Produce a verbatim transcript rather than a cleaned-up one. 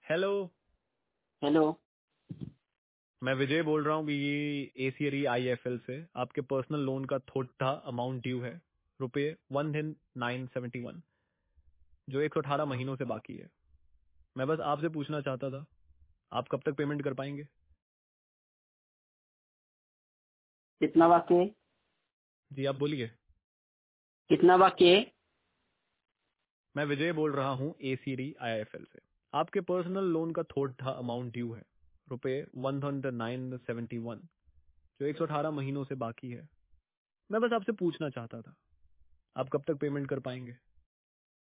Hello. Hello. मैं विजय बोल रहा हूँ ये एसीरी आईएफएल से। आपके पर्सनल लोन का थोड़ा अमाउंट ड्यू है, रुपये वन नाइन सेवेंटी वन, जो एक सौ अठारह महीनों से बाकी है। मैं बस आपसे पूछना चाहता था, आप कब तक पेमेंट कर पाएंगे? कितना बाकी है? जी आप बोलिए। कितना बाकी है? मैं विजय बोल रहा हूँ एसीरी आईएफएल से। आपके पर्सनल लोन का थोड़ा अमाउंट ड्यू है, रुपये वन नाइन सेवेंटी वन, जो एक सौ अठारह महीनों से बाकी है। मैं बस आपसे पूछना चाहता था, आप कब तक पेमेंट कर पाएंगे?